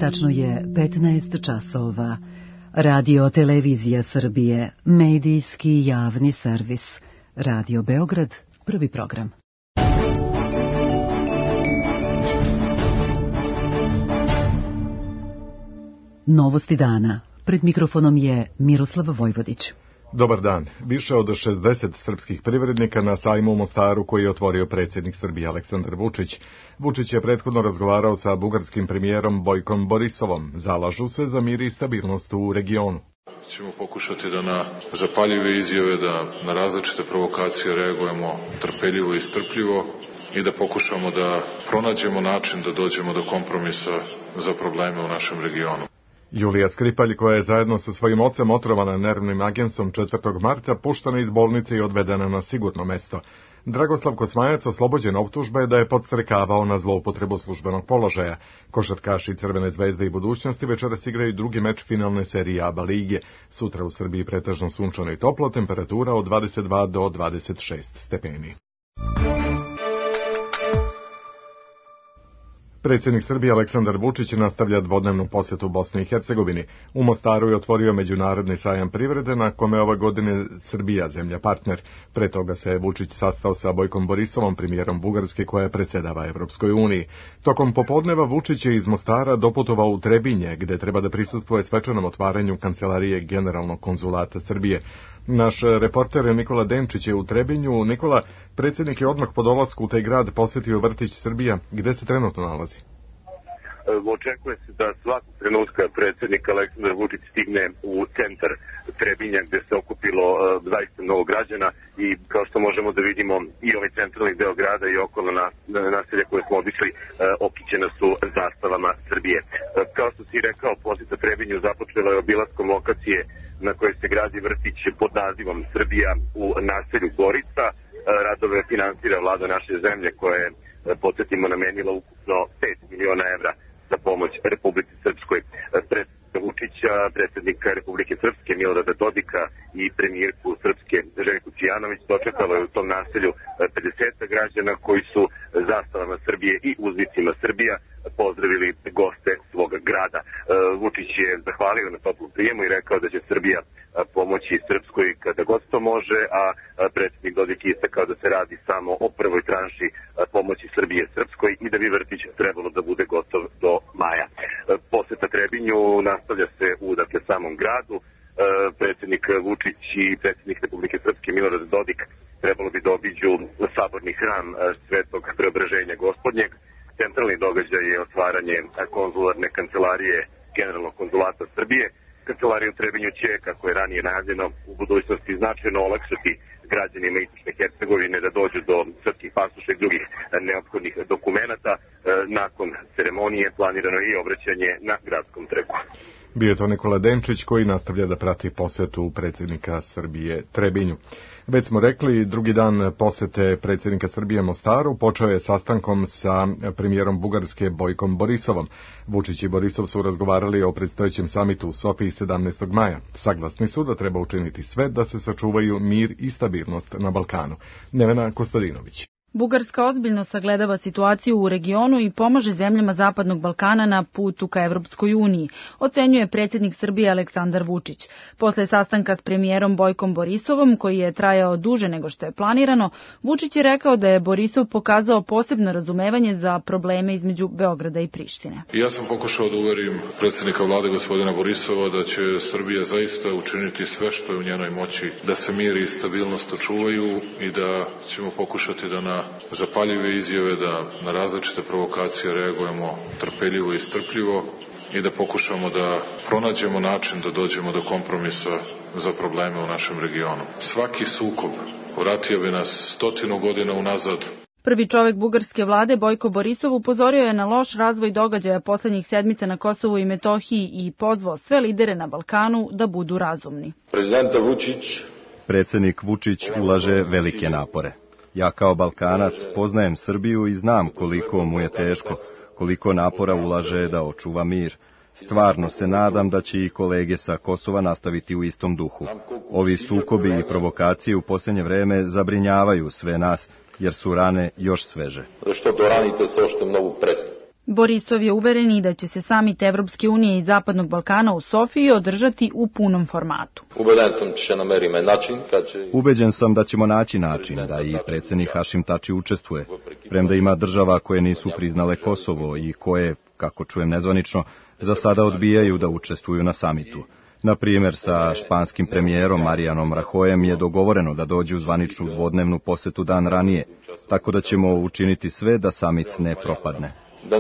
Tačno je 15 časova. Radio Televizija Srbije, medijski javni servis. Radio Beograd, prvi program. Novosti dana. Pred mikrofonom je Miroslav Vojvodić. Dobar dan. Više od 60 srpskih privrednika na sajmu u Mostaru koji je otvorio predsjednik Srbije Aleksandar Vučić. Vučić je prethodno razgovarao sa bugarskim premijerom Bojkom Borisovom. Zalažu se za mir i stabilnost u regionu. Ćemo pokušati da na zapaljive izjave, da na različite provokacije reagujemo trpeljivo i strpljivo i da pokušamo da pronađemo način da dođemo do kompromisa za probleme u našem regionu. Julija Skripalj, koja je zajedno sa svojim ocem otrovana nervnim agensom 4. marta, puštana iz bolnice i odvedena na sigurno mesto. Dragoslav Kosmajac oslobođen optužbe da je podstrekavao na zloupotrebu službenog položaja. Košarkaši Crvene zvezde i Budućnosti večeras igraju drugi meč finalne serije ABA lige. Sutra u Srbiji pretežno sunčano i toplo, temperatura od 22 do 26 stepeni. Predsjednik Srbije Aleksandar Vučić nastavlja dvodnevnu posjetu Bosni i Hercegovini. U Mostaru je otvorio međunarodni sajam privrede na kome ove godine Srbija zemlja partner. Pre toga se Vučić sastao sa Bojkom Borisovom, premijerom Bugarske koja predsjedava Evropskoj uniji. Tokom popodneva Vučić je iz Mostara doputovao u Trebinje, gde treba da prisustvuje svečanom otvaranju kancelarije Generalnog konzulata Srbije. Naš reporter Nikola Denčić je u Trebinju. Nikola, predsjednik je odmah po dolasku u taj grad posjetio vrtić Srbija. Gde se trenutno nalazi? Očekuje se da svakog trenutka predsjednik Aleksandar Vučić stigne u centar Trebinja gdje se okupilo zaista mnogo građana i kao što možemo da vidimo i ovaj centralni deo grada i okolna naselja koje smo obišli okićena su zastavama Srbije. Kao što si rekao, posjeta Trebinju započela je obilaskom lokacije na kojoj se gradi vrtić pod nazivom Srbija u naselju Gorica. Radove finansira vlada naše zemlje koja je, podsjetimo, namenila ukupno 5 miliona evra za pomoć Republici Srpskoj. Predsjednika Vučića, predsjednika Republike Srpske Milorada Dodika i premijerku Srpske Željku Cijanović dočekalo je u tom naselju 50 građana koji su zastavama Srbije i uzvicima Srbija pozdravili goste svoga grada. Vučić je zahvalio na toplom prijemu i rekao da će Srbija pomoći Srpskoj kada god to može, a predsjednik Dodik istakao da se radi samo o prvoj tranši pomoći Srbije Srpskoj i da bi vrtić trebalo da bude gotov do maja. Posjeta Trebinju nastavlja se u samom gradu. Predsjednik Vučić i predsjednik Republike Srpske Milorad Dodik trebalo bi da obiđu saborni hram Svetog Preobraženja Gospodnjeg. Centralni događaj je otvaranje konzularne kancelarije Generalnog konzulata Srbije. Kancelarija u Trebinju će, kako je ranije najavljeno, u budućnosti značajno olakšati građanima Istočne Hercegovine da dođu do srpskih pasoša i drugih neophodnih dokumenata. Nakon ceremonije planirano je i obraćanje na gradskom trgu. Bio je to Nikola Denčić koji nastavlja da prati posjetu predsjednika Srbije Trebinju. Već smo rekli, drugi dan posjete predsjednika Srbije Mostaru počeo je sastankom sa premijerom Bugarske Bojkom Borisovom. Vučić i Borisov su razgovarali o predstojećem samitu u Sofiji 17. maja. Saglasni su da treba učiniti sve da se sačuvaju mir i stabilnost na Balkanu. Nevena Kostadinović. Bugarska ozbiljno sagledava situaciju u regionu i pomaže zemljama Zapadnog Balkana na putu ka Evropskoj uniji, ocenjuje predsjednik Srbije Aleksandar Vučić. Posle sastanka s premijerom Bojkom Borisovom, koji je trajao duže nego što je planirano, Vučić je rekao da je Borisov pokazao posebno razumevanje za probleme između Beograda i Prištine. Ja sam pokušao da uverim predsjednika vlade gospodina Borisova da će Srbija zaista učiniti sve što je u njenoj moći da se mir i stabilnost očuvaju i da ćemo pokušati da na zapaljive izjave, da na različite provokacije reagujemo trpeljivo i strpljivo i da pokušamo da pronađemo način da dođemo do kompromisa za probleme u našem regionu. Svaki sukob vratio bi nas 100 godina unazad. Prvi čovek bugarske vlade Bojko Borisov upozorio je na loš razvoj događaja poslednjih sedmica na Kosovu i Metohiji i pozvao sve lidere na Balkanu da budu razumni. Predsjednik Vučić ulaže velike napore. Ja kao Balkanac poznajem Srbiju i znam koliko mu je teško, koliko napora ulaže da očuva mir. Stvarno se nadam da će i kolege sa Kosova nastaviti u istom duhu. Ovi sukobi i provokacije u posljednje vreme zabrinjavaju sve nas, jer su rane još sveže. Borisov je uveren i da će se samit Evropske unije i Zapadnog Balkana u Sofiji održati u punom formatu. Ubeđen sam da ćemo naći način da i predsjednik Hašim Tači učestvuje, premda ima država koje nisu priznale Kosovo i koje, kako čujem nezvanično, za sada odbijaju da učestvuju na samitu. Na primjer, sa španskim premijerom Marijanom Rajojem je dogovoreno da dođe u zvaničnu dvodnevnu posetu dan ranije, tako da ćemo učiniti sve da samit ne propadne.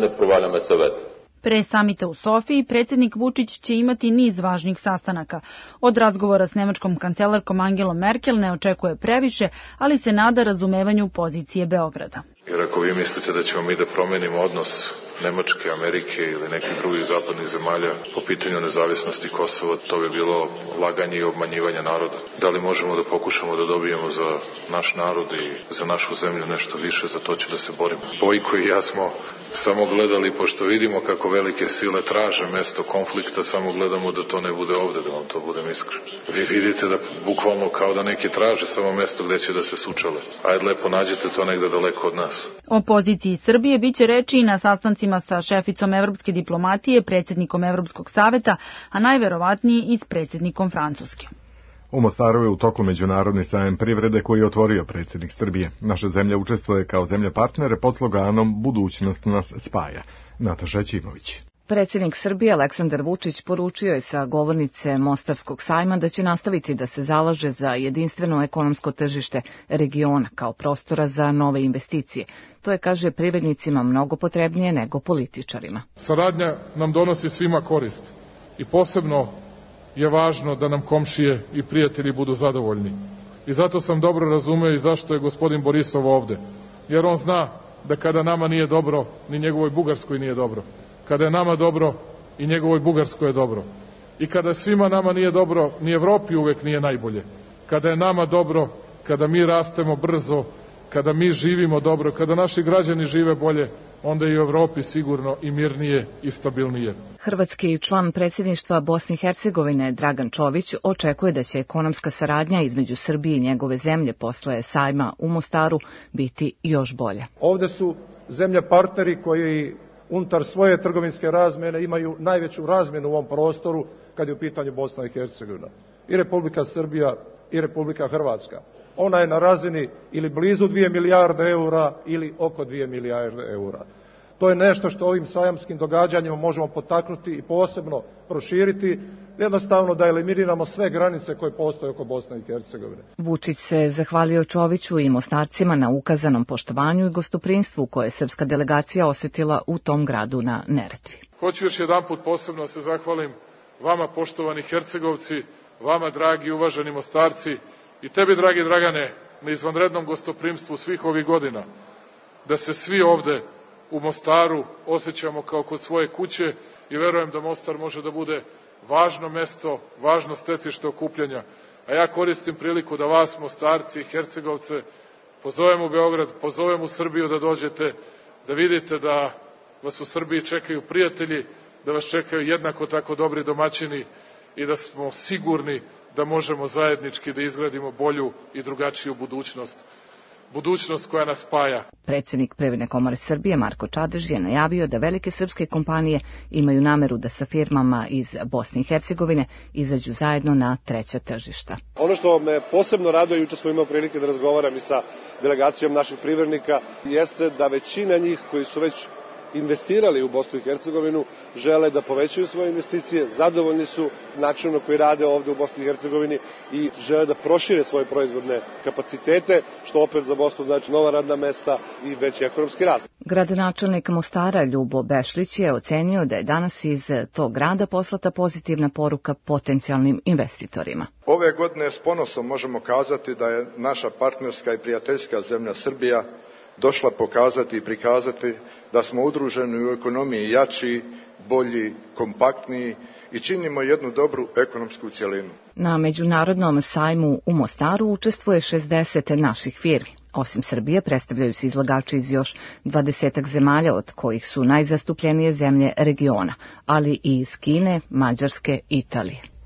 Pre samita u Sofiji, predsjednik Vučić će imati niz važnih sastanaka. Od razgovora s nemačkom kancelarkom Angelom Merkel ne očekuje previše, ali se nada razumevanju pozicije Beograda. Jer ako vi mislite da ćemo mi da promenimo odnos Nemačke, Amerike ili nekih drugih zapadnih zemalja po pitanju nezavisnosti Kosova, to bi bilo laganje i obmanjivanje naroda. Da li možemo da pokušamo da dobijemo za naš narod i za našu zemlju nešto više, za to ću da se borimo. Bojko i ja smo samo gledali, pošto vidimo kako velike sile traže mesto konflikta, samo gledamo da to ne bude ovde, da vam to budem iskren. Vi vidite da bukvalno kao da neki traže samo mesto gde će da se sučale. Ajde lepo nađete to negde daleko od nas. O poziciji Srbije biće reči i na sastancima sa šeficom evropske diplomatije, predsjednikom Evropskog saveta, a najverovatnije i s predsjednikom Francuske. U Mostaru je u toku međunarodni sajam privrede koji je otvorio predsjednik Srbije. Naša zemlja učestvuje kao zemlja partnere pod sloganom Budućnost nas spaja. Nataša Ćimović. Predsjednik Srbije Aleksandar Vučić poručio je sa govornice Mostarskog sajma da će nastaviti da se zalaže za jedinstveno ekonomsko tržište regiona kao prostora za nove investicije. To je, kaže, privrednicima mnogo potrebnije nego političarima. Saradnja nam donosi svima korist i posebno je važno da nam komšije i prijatelji budu zadovoljni. I zato sam dobro razumeo i zašto je gospodin Borisov ovde. Jer on zna da kada nama nije dobro, ni njegovoj Bugarskoj nije dobro. Kada je nama dobro, i njegovoj Bugarskoj je dobro. I kada svima nama nije dobro, ni Evropi uvek nije najbolje. Kada je nama dobro, kada mi rastemo brzo, kada mi živimo dobro, kada naši građani žive bolje, onda i u Evropi sigurno i mirnije i stabilnije. Hrvatski član predsjedništva Bosne i Hercegovine Dragan Čović očekuje da će ekonomska saradnja između Srbije i njegove zemlje posle sajma u Mostaru biti još bolja. Ovde su zemlje partneri koji unutar svoje trgovinske razmjene imaju najveću razmjenu u ovom prostoru kad je u pitanju Bosna i Hercegovina. I Republika Srbija i Republika Hrvatska. Ona je na razini ili blizu 2 milijarde eura ili oko 2 milijarde eura. To je nešto što ovim sajamskim događanjima možemo potaknuti i posebno proširiti, jednostavno da eliminiramo sve granice koje postoje oko Bosne i Hercegovine. Vučić se zahvalio Čoviću i Mostarcima na ukazanom poštovanju i gostoprinstvu koje je srpska delegacija osjetila u tom gradu na Neretvi. Hoću još jedanput posebno se zahvalim vama, poštovani Hercegovci, vama, dragi i uvaženi Mostarci, i tebi, dragi Dragane, na izvanrednom gostoprimstvu svih ovih godina, da se svi ovde u Mostaru osjećamo kao kod svoje kuće i verujem da Mostar može da bude važno mesto, važno stecište okupljanja. A ja koristim priliku da vas, Mostarci i Hercegovce, pozovem u Beograd, pozovem u Srbiju da dođete, da vidite da vas u Srbiji čekaju prijatelji, da vas čekaju jednako tako dobri domaćini i da smo sigurni da možemo zajednički da izgradimo bolju i drugačiju budućnost. Budućnost koja nas spaja. Predsjednik Privredne komore Srbije Marko Čadež je najavio da velike srpske kompanije imaju nameru da sa firmama iz Bosne i Hercegovine izađu zajedno na treća tržišta. Ono što me posebno raduje, juče smo imali prilike da razgovaram i sa delegacijom naših privrednika, jeste da većina njih koji su već investirali u Bosnu i Hercegovinu žele da povećaju svoje investicije, zadovoljni su načinom na koji rade ovde u Bosni i Hercegovini i žele da prošire svoje proizvodne kapacitete, što opet za Bosnu znači nova radna mesta i veći ekonomski rast. Gradonačelnik Mostara Ljubo Bešlić je ocenio da je danas iz tog grada poslata pozitivna poruka potencijalnim investitorima. Ove godine s ponosom možemo kazati da je naša partnerska i prijateljska zemlja Srbija došla pokazati i prikazati da smo udruženi u ekonomiji jači, bolji, kompaktniji i činimo jednu dobru ekonomsku cjelinu. Na međunarodnom sajmu u Mostaru učestvuje 60 naših firmi. Osim Srbije predstavljaju se izlagači iz još 20 zemalja, od kojih su najzastupljenije zemlje regiona, ali i iz Kine, Mađarske i Italije.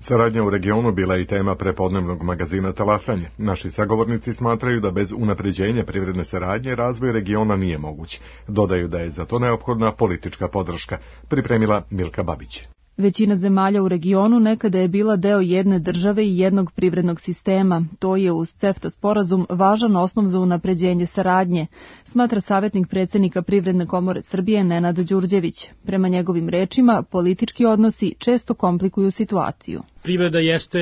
Saradnja u regionu bila je i tema prepodnevnog magazina Talasanje. Naši sagovornici smatraju da bez unapređenja privredne saradnje razvoj regiona nije moguć. Dodaju da je za to neophodna politička podrška, pripremila Milka Babić. Većina zemalja u regionu nekada je bila deo jedne države i jednog privrednog sistema. To je uz CEFTA sporazum važan osnov za unapređenje saradnje, smatra savjetnik predsjednika Privredne komore Srbije Nenad Đurđević. Prema njegovim rečima, politički odnosi često komplikuju situaciju. Privreda jeste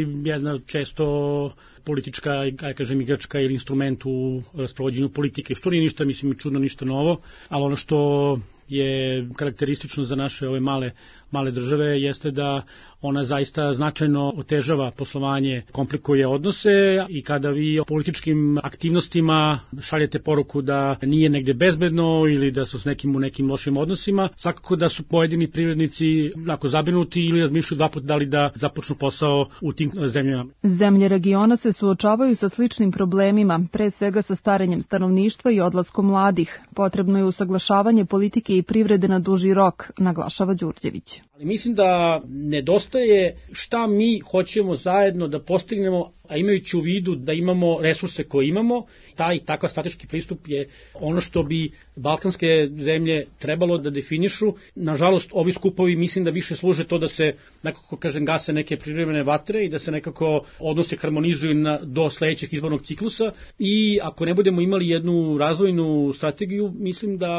često politička, igračka ili instrument u sprovođenju politike, što nije ništa, čudno, ništa novo, ali ono što je karakteristično za naše ove male države jeste da ona zaista značajno otežava poslovanje, komplikuje odnose i kada vi o političkim aktivnostima šaljete poruku da nije negde bezbedno ili da su u nekim lošim odnosima, svakako da su pojedini privrednici zabrinuti ili razmišljaju dva puta da li da započnu posao u tim zemljama. Zemlje regiona se suočavaju sa sličnim problemima, pre svega sa starenjem stanovništva i odlaskom mladih. Potrebno je usaglašavanje politike i privrede na duži rok, naglašava Đurđević. Ali mislim da nedostaje šta mi hoćemo zajedno da postignemo, a imajući u vidu da imamo resurse koje imamo. Takav strateški pristup je ono što bi balkanske zemlje trebalo da definišu. Nažalost, ovi skupovi mislim da više služe to da se nekako, gase neke privremene vatre i da se nekako odnose harmonizuju do sledećeg izbornog ciklusa i ako ne budemo imali jednu razvojnu strategiju, mislim da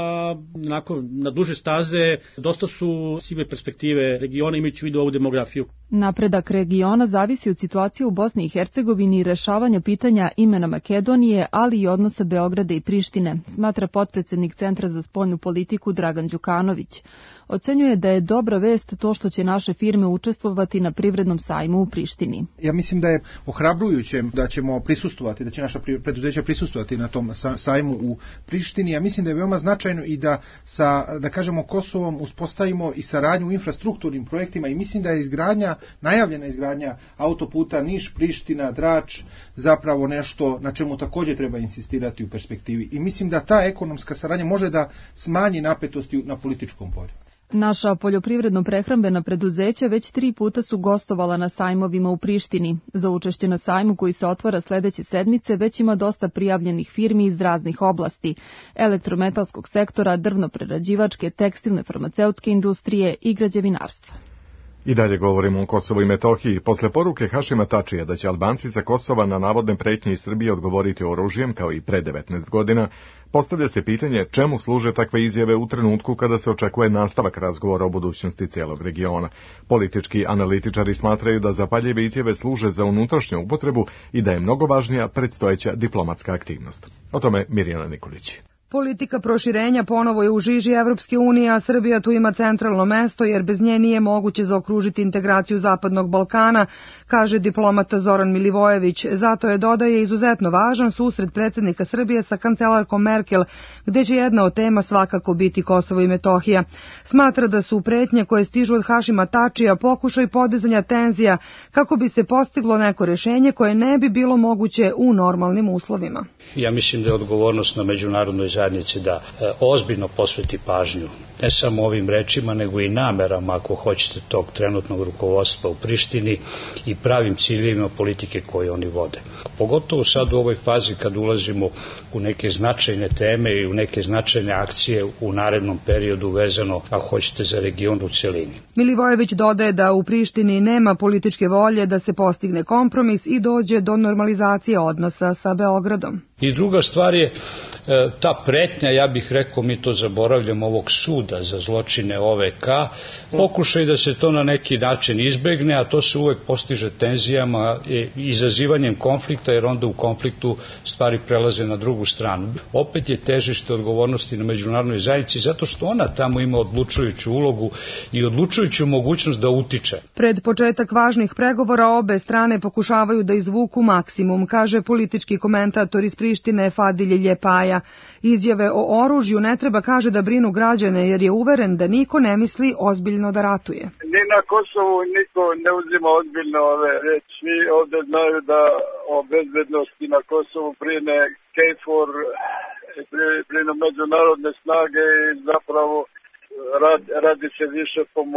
na duže staze dosta su sive perspektive regiona imajući u vidu ovu demografiju. Napredak regiona zavisi od situacije u Bosni i Hercegovini i rešavanja pitanja imena Makedonije, ali i odnosa Beograda i Prištine, smatra potpredsednik Centra za spoljnu politiku Dragan Đukanović. Ocenjuje da je dobra vest to što će naše firme učestvovati na privrednom sajmu u Prištini. Ja mislim da je ohrabrujuće da ćemo prisustvovati, da će naša preduzeća prisustvovati na tom sajmu u Prištini. Ja mislim da je veoma značajno i da da kažemo Kosovom uspostavimo i saradnju u infrastrukturnim projektima i mislim da je najavljena izgradnja autoputa Niš-Priština-Drač zapravo nešto na čemu također treba insistirati u perspektivi. I mislim da ta ekonomska saradnja može da smanji napetosti na političkom polju. Naša poljoprivredno-prehrambena preduzeća već 3 puta su gostovala na sajmovima u Prištini. Za učešće na sajmu koji se otvara sledeće sedmice već ima dosta prijavljenih firmi iz raznih oblasti, elektrometalskog sektora, drvno-prerađivačke, tekstilne, farmaceutske industrije i građevinarstva. I dalje govorimo o Kosovu i Metohiji. Posle poruke Hašima Tačija da će Albanci sa Kosova na navodne pretnje iz Srbije odgovoriti oružjem kao i pre 19 godina, postavlja se pitanje čemu služe takve izjave u trenutku kada se očekuje nastavak razgovora o budućnosti cijelog regiona. Politički analitičari smatraju da zapaljive izjave služe za unutrašnju upotrebu i da je mnogo važnija predstojeća diplomatska aktivnost. O tome Mirjana Nikolić. Politika proširenja ponovo je u žiži Evropske unije, a Srbija tu ima centralno mesto jer bez nje nije moguće zaokružiti integraciju Zapadnog Balkana, kaže diplomata Zoran Milivojević. Zato je, dodaje, izuzetno važan susret predsjednika Srbije sa kancelarkom Merkel, gde će jedna od tema svakako biti Kosovo i Metohija. Smatra da su pretnje koje stižu od Hašima Tačija pokušaj podizanja tenzija kako bi se postiglo neko rešenje koje ne bi bilo moguće u normalnim uslovima. Ja mislim da je odgovornost na međunarodnoj zajednici da ozbiljno posveti pažnju ne samo ovim rečima, nego i namerama, ako hoćete, tog trenutnog rukovodstva u Prištini i pravim ciljevima politike koje oni vode. Pogotovo sad u ovoj fazi kad ulazimo u neke značajne teme i u neke značajne akcije u narednom periodu vezano, ako hoćete, za region u celini. Milivojević dodaje da u Prištini nema političke volje da se postigne kompromis i dođe do normalizacije odnosa sa Beogradom. I druga stvar je ta pretnja, ja bih rekao, mi to zaboravljamo, ovog suda za zločine OVK, pokušaj da se to na neki način izbegne, a to se uvek postiže tenzijama, izazivanjem konflikta, jer onda u konfliktu stvari prelaze na drugu stranu. Opet je težište odgovornosti na međunarodnoj zajednici, zato što ona tamo ima odlučujuću ulogu i odlučujuću mogućnost da utiče. Pred početak važnih pregovora obe strane pokušavaju da izvuku maksimum, kaže politički komentator iz Prištine Fadilje Ljepaja. Izjave o oružju ne treba, kaže, da brinu građane, jer je uveren da niko ne misli ozbiljno da ratuje. Ni na Kosovu niko ne uzima ozbiljno ove reči. Svi ovde znaju da o bezbednosti na Kosovu brine KFOR, brinu međunarodne snage i zapravo radi se više po mom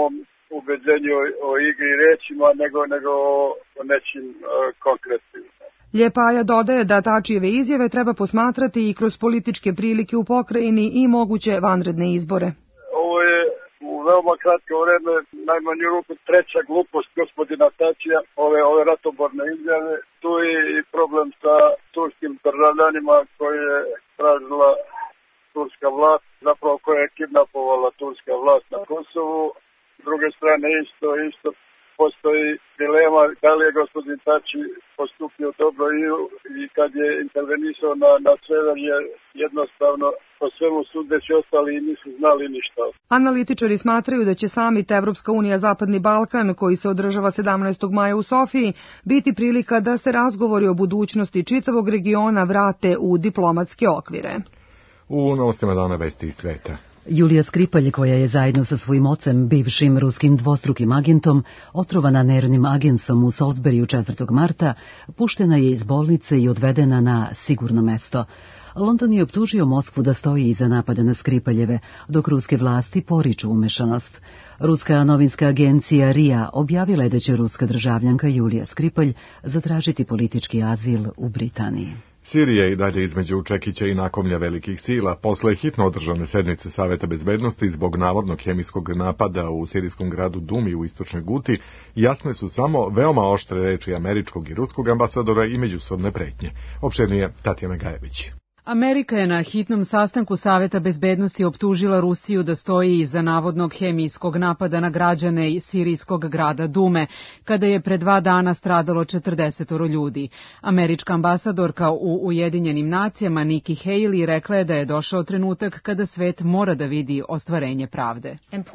ubeđenju o igri i rečima, nego o nečim konkretnim. Ljepaja dodaje da Tačijeve izjave treba posmatrati i kroz političke prilike u pokrajini i moguće vanredne izbore. Ovo je u veoma kratko vreme, najmanju ruku, treća glupost gospodina Tačija, ove ratoborne izjave. Tu je i problem sa turskim državljanima koje je tražila turska vlast, zapravo koja je kidnapovala turska vlast na Kosovu. S druge strane isto postoji dilema da li je gospodin Tači postupio dobro i kad je intervenisao na sever, jer jednostavno po svemu sudeći ostali i nisu znali ništa. Analitičari smatraju da će samit Evropska unija Zapadni Balkan, koji se održava 17. maja u Sofiji, biti prilika da se razgovori o budućnosti čitavog regiona vrate u diplomatske okvire. U novostima dana vesti iz sveta. Julija Skripalj, koja je zajedno sa svojim ocem, bivšim ruskim dvostrukim agentom, otrovana nervnim agensom u Salisburyu 4. marta, puštena je iz bolnice i odvedena na sigurno mesto. London je optužio Moskvu da stoji iza napada na Skripaljeve, dok ruske vlasti poriču umešanost. Ruska novinska agencija RIA objavila je da će ruska državljanka Julija Skripalj zatražiti politički azil u Britaniji. Sirija je i dalje između čekića i nakomlja velikih sila. Posle hitno održane sednice Saveta bezbednosti zbog navodnog hemijskog napada u sirijskom gradu Dumi u istočnoj Guti, jasne su samo veoma oštre reči američkog i ruskog ambasadora i međusobne pretnje. Opširnije Tatjana Gajević. Amerika je na hitnom sastanku Saveta bezbednosti optužila Rusiju da stoji iza navodnog hemijskog napada na građane sirijskog grada Dume, kada je pre 2 dana stradalo 40 ljudi. Američka ambasadorka u Ujedinjenim nacijama Nikki Haley rekla je da je došao trenutak kada svet mora da vidi ostvarenje pravde.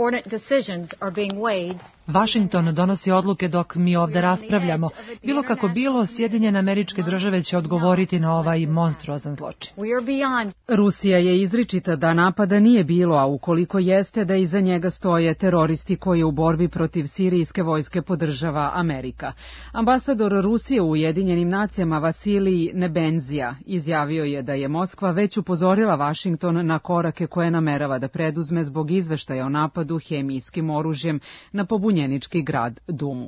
Washington donosi odluke dok mi ovde raspravljamo. Bilo kako bilo, Sjedinjene Američke Države će odgovoriti na ovaj monstruozan zločin. Rusija je izričita da napada nije bilo, a ukoliko jeste da iza njega stoje teroristi koji u borbi protiv sirijske vojske podržava Amerika. Ambasador Rusije u Ujedinjenim nacijama Vasilij Nebenzija izjavio je da je Moskva već upozorila Washington na korake koje namerava da preduzme zbog izveštaja o napadu hemijskim oružjem na pobunjenički grad Dumu.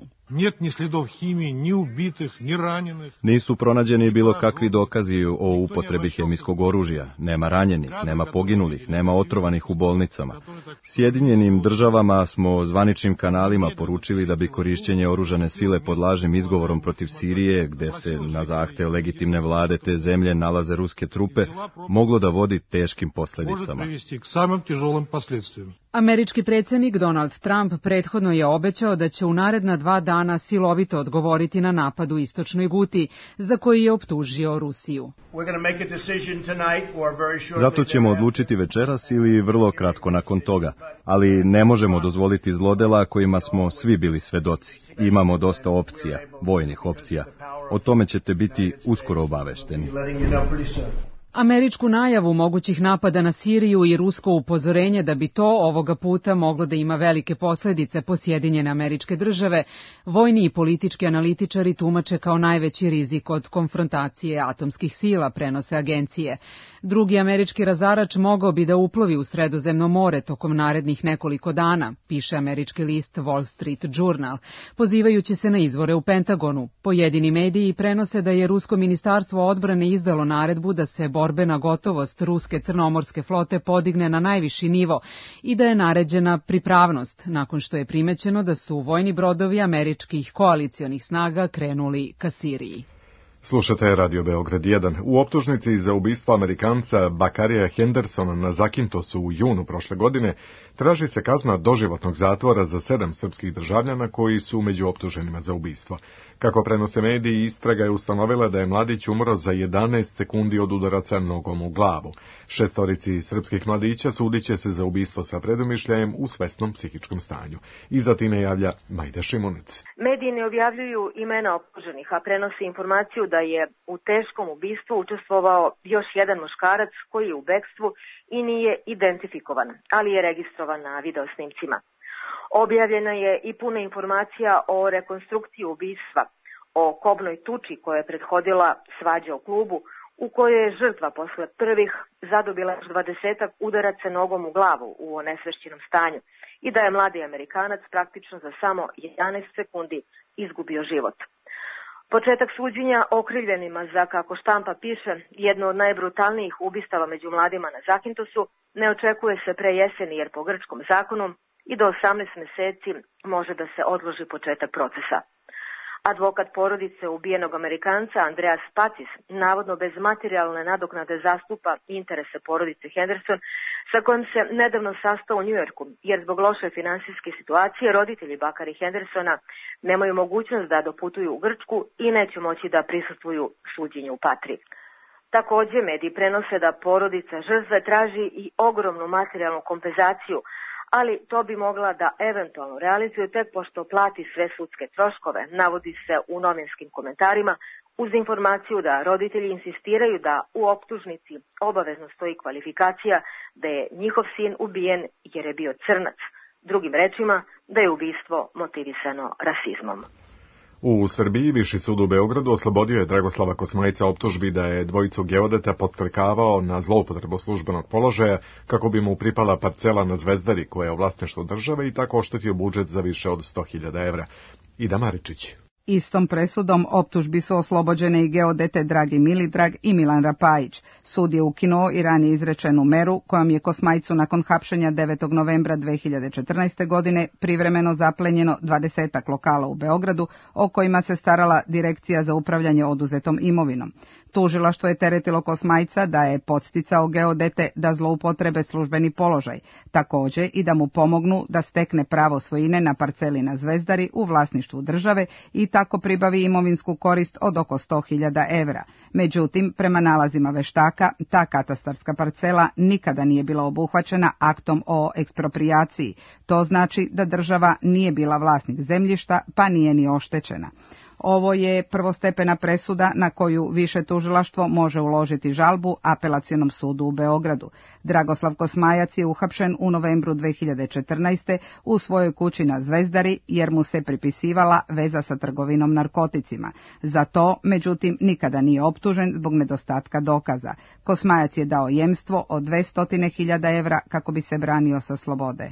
Nisu pronađeni bilo kakvi dokazi o upotrebi hemijskog oružja, nema ranjenih, nema poginulih, nema otrovanih u bolnicama. Sjedinjenim državama smo zvaničnim kanalima poručili da bi korišćenje oružane sile pod lažnim izgovorom protiv Sirije, gde se na zahtev legitimne vlade te zemlje nalaze ruske trupe, moglo da vodi teškim posljedicama. Američki predsjednik Donald Trump prethodno je obećao da će u naredna 2 dana silovito odgovoriti na napad u istočnoj Guti, za koji je optužio Rusiju. Zato ćemo odlučiti večeras ili vrlo kratko nakon toga, ali ne možemo dozvoliti zlodela kojima smo svi bili svedoci. Imamo dosta opcija, vojnih opcija. O tome ćete biti uskoro obavešteni. Američku najavu mogućih napada na Siriju i rusko upozorenje da bi to ovoga puta moglo da ima velike posljedice po Sjedinjene Američke Države, vojni i politički analitičari tumače kao najveći rizik od konfrontacije atomskih sila, prenose agencije. Drugi američki razarač mogao bi da uplovi u Sredozemno more tokom narednih nekoliko dana, piše američki list Wall Street Journal, pozivajući se na izvore u Pentagonu. Pojedini mediji prenose da je Rusko ministarstvo odbrane izdalo naredbu da se borbena gotovost ruske crnomorske flote podigne na najviši nivo i da je naređena pripravnost, nakon što je primećeno da su vojni brodovi američkih koalicionih snaga krenuli ka Siriji. Slušate Radio Beograd 1. U optužnici za ubistvo Amerikanca Bakarija Hendersona na Zakintosu u junu prošle godine traži se kazna doživotnog zatvora za 7 srpskih državljana koji su među optuženima za ubistvo. Kako prenose mediji, istraga je ustanovila da je mladić umro za 11 sekundi od udaraca nogom u glavu. 6 srpskih mladića sudiće se za ubistvo sa predumišljajem u svesnom psihičkom stanju. Iza Tine javlja Majda Šimunic. Mediji ne objavljuju imena optuženih, a prenose informaciju da je u teškom ubistvu učestvovao još jedan muškarac koji je u bekstvu i nije identifikovan, ali je registrovan na videosnimcima. Objavljena je i puna informacija o rekonstrukciji ubistva, o kobnoj tuči koja je prethodila svađa u klubu, u kojoj je žrtva posle prvih zadobila još 20 udaraca nogom u glavu u onesvešćenom stanju i da je mladi Amerikanac praktično za samo 11 sekundi izgubio život. Početak suđenja okrivljenima za, kako štampa piše, jedno od najbrutalnijih ubistava među mladima na Zakintosu ne očekuje se pre jeseni jer po grčkom zakonu i do 18 meseci može da se odloži početak procesa. Advokat porodice ubijenog Amerikanca Andreas Pacis navodno bez materijalne nadoknade zastupa interese porodice Henderson sa kojom se nedavno sastao u Njujorku, jer zbog loše finansijske situacije roditelji Bakari Hendersona nemaju mogućnost da doputuju u Grčku i neće moći da prisustvuju suđenju u Patri. Takođe, mediji prenose da porodica žrtve traži i ogromnu materijalnu kompenzaciju, ali to bi mogla da eventualno realizuje tek pošto plati sve sudske troškove, navodi se u novinskim komentarima, uz informaciju da roditelji insistiraju da u optužnici obavezno stoji kvalifikacija da je njihov sin ubijen jer je bio crnac. Drugim rečima, da je ubistvo motivisano rasizmom. U Srbiji Viši sud u Beogradu oslobodio je Dragoslava Kosmajca optužbi da je dvojicu geodeta podstrekavao na zloupotrebu službenog položaja kako bi mu pripala parcela na Zvezdari koja je u vlasništvu države i tako oštetio budžet za više od 100.000 evra. Ida Maričić. Istom presudom optužbi su oslobođene i geodete Dragi Milidrag i Milan Rapajić. Sud je ukinuo i ranije izrečenu meru kojom je Kosmajcu nakon hapšenja 9. novembra 2014. godine privremeno zaplenjeno 20 lokala u Beogradu o kojima se starala Direkcija za upravljanje oduzetom imovinom. Tužilaštvo je teretilo Kosmajca da je podsticao geodete da zloupotrebe službeni položaj, takođe i da mu pomognu da stekne pravo svojine na parceli na Zvezdari u vlasništvu države i tako pribavi imovinsku korist od oko 100.000 evra. Međutim, prema nalazima veštaka, ta katastarska parcela nikada nije bila obuhvaćena aktom o eksproprijaciji. To znači da država nije bila vlasnik zemljišta, pa nije ni oštećena. Ovo je prvostepena presuda na koju više tužilaštvo može uložiti žalbu Apelacionom sudu u Beogradu. Dragoslav Kosmajac je uhapšen u novembru 2014. u svojoj kući na Zvezdari jer mu se pripisivala veza sa trgovinom narkoticima. Za to, međutim, nikada nije optužen zbog nedostatka dokaza. Kosmajac je dao jemstvo od 200.000 evra kako bi se branio sa slobode.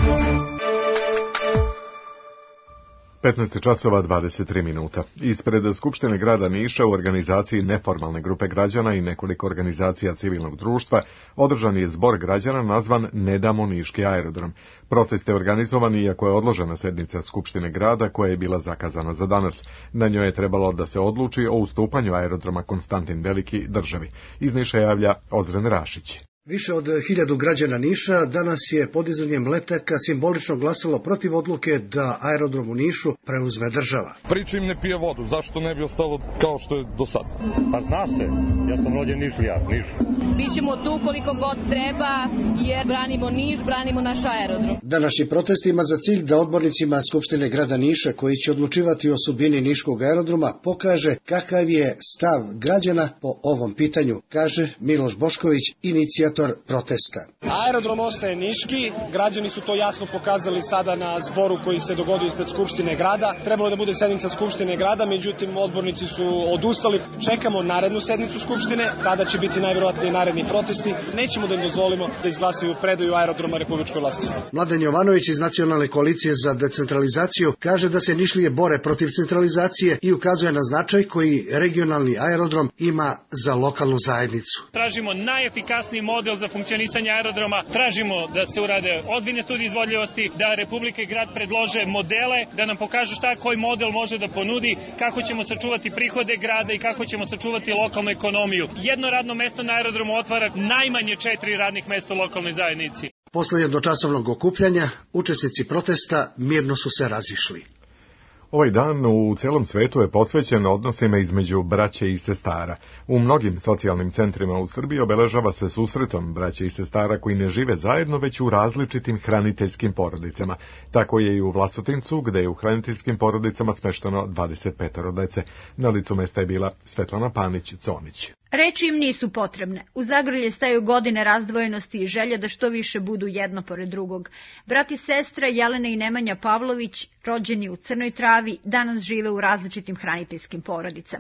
15 časova 23 minuta. Ispred Skupštine grada Niša u organizaciji neformalne grupe građana i nekoliko organizacija civilnog društva održan je zbor građana nazvan Ne damo niški aerodrom. Protest je organizovan iako je odložena sednica Skupštine grada koja je bila zakazana za danas. Na njoj je trebalo da se odluči o ustupanju aerodroma Konstantin Veliki državi. Iz Niša javlja Ozren Rašić. Više od 1000 građana Niša danas je podizanjem letaka simbolično glasalo protiv odluke da aerodrom u Nišu preuzme država. Priča im ne pije vodu, zašto ne bi ostalo kao što je do sada? Pa zna se, ja sam rođen Nišlija, Niš. Bićemo tu koliko god treba jer branimo Niš, branimo naš aerodrom. Današnji protest ima za cilj da odbornicima Skupštine grada Niša koji će odlučivati o sudbini Niškog aerodroma pokaže kakav je stav građana po ovom pitanju, kaže Miloš Bošković, inicijator protesta. Aerodrom ostaje niški, građani su to jasno pokazali sada na zboru koji se dogodio ispred Skupštine grada. Trebalo da bude sednica Skupštine grada, međutim odbornici su odustali. Čekamo narednu sednicu Skupštine, tada će biti najverovatnije naredni protesti. Nećemo da im dozvolimo da izglasaju predaju aerodroma republičkoj vlasti. Mladen Jovanović iz Nacionalne koalicije za decentralizaciju kaže da se Nišlije bore protiv centralizacije i ukazuje na značaj koji regionalni aerodrom ima za lokalnu zajednicu. Tražimo najefikasniji model za funkcionisanje aerodroma, tražimo da se urade ozbiljne studije izvodljivosti, da Republika i grad predlože modele, da nam pokažu šta koji model može da ponudi, kako ćemo sačuvati prihode grada i kako ćemo sačuvati lokalnu ekonomiju. Jedno radno mesto na aerodromu otvara najmanje 4 radnih mesta u lokalnoj zajednici. Posle jednočasovnog okupljanja, učesnici protesta mirno su se razišli. Ovaj dan u celom svetu je posvećen odnosima između braće i sestara. U mnogim socijalnim centrima u Srbiji obeležava se susretom braće i sestara koji ne žive zajedno, već u različitim hraniteljskim porodicama. Tako je i u Vlasotincu, gde je u hraniteljskim porodicama smešteno 25 dece. Na licu mesta je bila Svetlana Panić-Conić. Reči im nisu potrebne. U zagrlje staju godine razdvojenosti i želja da što više budu jedno pored drugog. Brat i sestra Jelena i Nemanja Pavlović, rođeni u Crnoj Travi, danas žive u različitim hraniteljskim porodicama.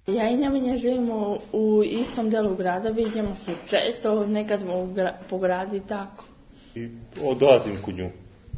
Ja i Njemenja živimo u istom delu grada, vidimo se često, nekad po gradi tako. I odlazim kod nju,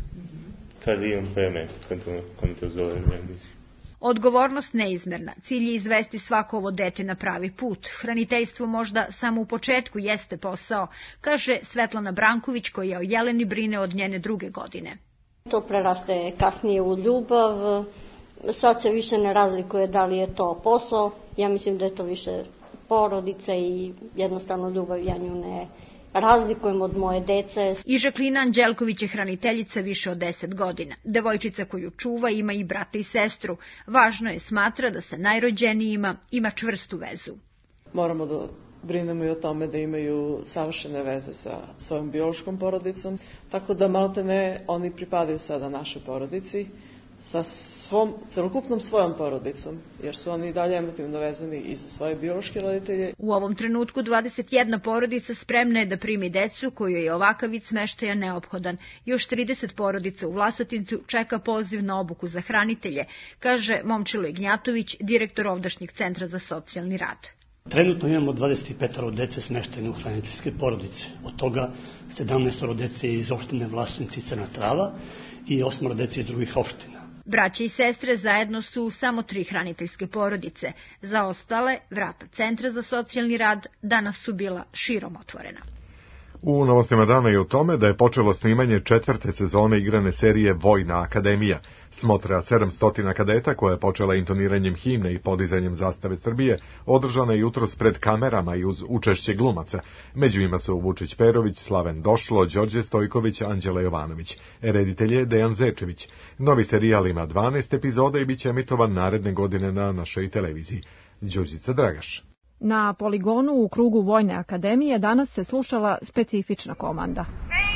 kad imam vreme, kad me to zove emisiju. Odgovornost neizmerna. Cilj je izvesti svako ovo dete na pravi put. Hraniteljstvo možda samo u početku jeste posao, kaže Svetlana Branković koja o Jeleni brine od njene 2. godine. To preraste kasnije u ljubav. Sad se više ne razlikuje da li je to posao. Ja mislim da je to više porodica i jednostavno ljubav. Ja nju ne razlikujem od moje dece. I Žaklina Anđelković je hraniteljica više od 10 godina. Devojčica koju čuva ima i brata i sestru. Važno je, smatra, da sa najrođenijima ima čvrstu vezu. Moramo da brinemo i o tome da imaju savršene veze sa svojom biološkom porodicom, tako da maltene oni pripadaju sada našoj porodici, sa celokupnom svojom porodicom, jer su oni dalje emotivno vezani i za svoje biološke roditelje. U ovom trenutku 21 porodica spremna je da primi decu kojoj je ovakav vid smeštaja neophodan. Još 30 porodica u Vlasotincu čeka poziv na obuku za hranitelje, kaže Momčilo Ignjatović, direktor ovdašnjeg centra za socijalni rad. Trenutno imamo 25 dece smeštene u hraniteljske porodice. Od toga 17 dece iz opštine Vlasotinci i Crna Trava i 8 dece iz drugih opština. Braća i sestre zajedno su u samo 3 hraniteljske porodice. Za ostale, vrata Centra za socijalni rad danas su bila širom otvorena. U novostima dana je u tome da je počelo snimanje 4. sezone igrane serije Vojna akademija. Smotra 700 kadeta koja je počela intoniranjem himne i podizanjem zastave Srbije, održana je jutros pred kamerama i uz učešće glumaca. Među njima su Vučić Perović, Slaven Došlo, Đorđe Stojković, Anđela Jovanović. Reditelj je Dejan Zečević. Novi serijal ima 12 epizoda i bit će emitovan naredne godine na našoj televiziji. Đurđica Dragaš. Na poligonu u krugu Vojne akademije danas se slušala specifična komanda.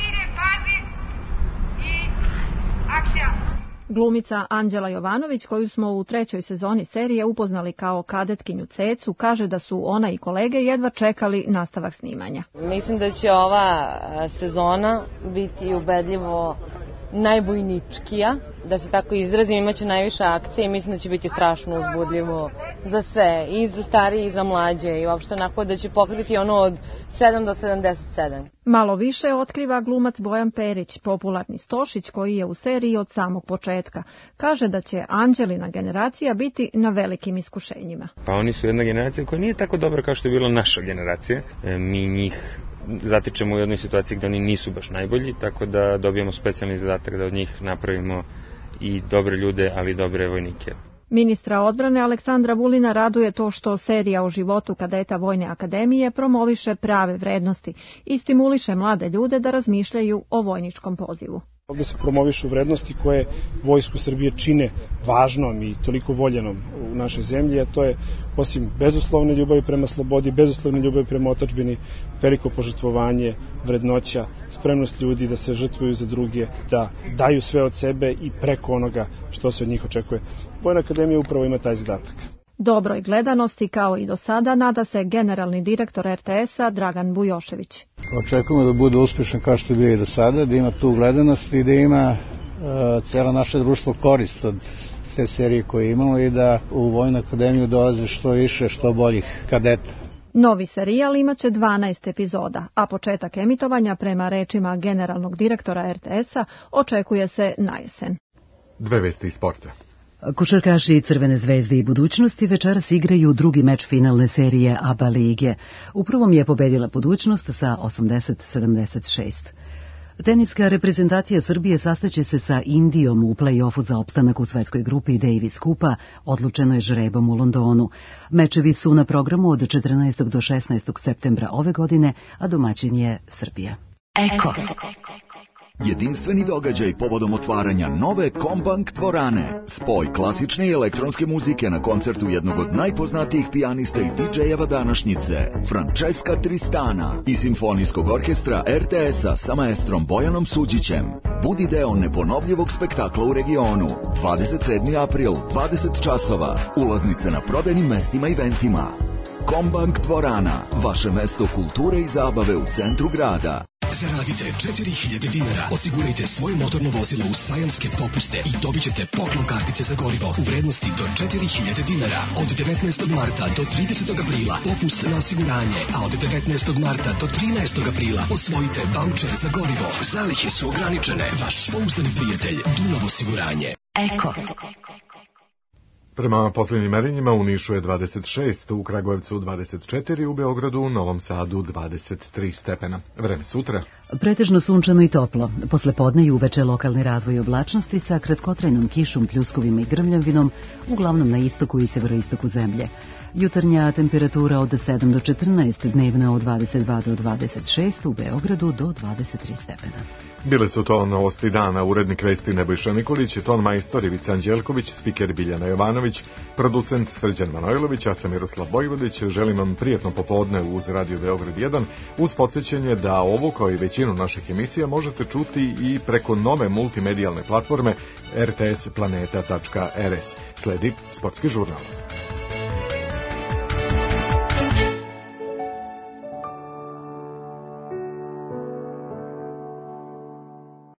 Glumica Anđela Jovanović, koju smo u 3. sezoni serije upoznali kao kadetkinju Cecu, kaže da su ona i kolege jedva čekali nastavak snimanja. Mislim da će ova sezona biti ubedljivo najbojničkija, da se tako izrazim, imaće najviše akcije i mislim da će biti strašno uzbudljivo za sve, i za starije i za mlađe, i uopšte onako da će pokriti ono od 7 do 77. Malo više otkriva glumac Bojan Perić, popularni Stošić koji je u seriji od samog početka. Kaže da će Anđelina generacija biti na velikim iskušenjima. Pa oni su jedna generacija koja nije tako dobra kao što je bila naša generacija. Mi njih zatičemo u jednoj situaciji gde oni nisu baš najbolji, tako da dobijamo specijalni zadatak da od njih napravimo i dobre ljude, ali dobre vojnike. Ministra odbrane Aleksandra Vulina raduje to što serija o životu kadeta Vojne akademije promoviše prave vrednosti i stimuliše mlade ljude da razmišljaju o vojničkom pozivu. Ovde se promovišu vrednosti koje vojsku Srbije čine važnom i toliko voljenom u našoj zemlji, a to je osim bezuslovne ljubavi prema slobodi, bezuslovne ljubavi prema otadžbini, veliko požrtvovanje, vrednoća, spremnost ljudi da se žrtvuju za druge, da daju sve od sebe i preko onoga što se od njih očekuje. Vojna akademija upravo ima taj zadatak. Dobroj gledanosti kao i do sada nada se generalni direktor RTS-a Dragan Bujošević. Očekujemo da bude uspešan kao što je bio i do sada, da ima tu gledanost i da ima cijelo naše društvo korist od te serije koje imamo i da u Vojnu akademiju dolaze što više, što boljih kadeta. Novi serijal imaće 12 epizoda, a početak emitovanja prema rečima generalnog direktora RTS-a očekuje se na jesen. 2 vesti iz sporta. Košarkaši Crvene zvezde i Budućnosti večeras igraju drugi meč finalne serije ABA lige. U prvom je pobedila Budućnost sa 80-76. Teniska reprezentacija Srbije sastaće se sa Indijom u play-offu za opstanak u svetskoj grupi Davis Kupa, odlučeno je žrebom u Londonu. Mečevi su na programu od 14. do 16. septembra ove godine, a domaćin je Srbija. Eko. Jedinstveni događaj povodom otvaranja nove Kombank dvorane. Spoj klasične i elektronske muzike na koncertu jednog od najpoznatijih pijanista i DJ-eva današnjice, Francesca Tristana, i simfonijskog orkestra RTS-a sa maestrom Bojanom Suđićem. Budi deo neponovljivog spektakla u regionu. 27. april, 20 časova. Ulaznice na prodajnim mestima i eventima. Kombank dvorana, vaše mesto kulture i zabave u centru grada. Zaradite 4000 dinara, osigurajte svoje motorno vozilo u sajamske popuste i dobit ćete poklon kartice za gorivo u vrednosti do 4000 dinara. Od 19. marta do 30. aprila popust na osiguranje, a od 19. marta do 13. aprila osvojite vaučer za gorivo. Zalihe su ograničene. Vaš pouzdani prijatelj Dunav osiguranje. Eko. Prema posljednjim merenjima u Nišu je 26, u Kragujevcu 24, u Beogradu, Novom Sadu 23 stepena. Vreme sutra. Pretežno sunčano i toplo. Posle podne i uveče lokalni razvoj oblačnosti sa kratkotrajnom kišom, pljuskovima i grmljavinom, uglavnom na istoku i severoistoku zemlje. Jutarnja temperatura od 7 do 14, dnevna od 22 do 26, u Beogradu do 23 stepena. Bile su to novosti dana, urednik vesti Nebojša Nikolić, ton majstor Ivica Anđelković, spiker Biljana Jovanović, producent Srđan Manojlović, ja sam Miroslav Bojvodić. Želim vam prijetno popodne uz Radio Beograd 1, uz podsjećanje da ovu kao i većinu naših emisija možete čuti i preko nove multimedijalne platforme rtsplaneta.rs. Sledi sportski žurnal.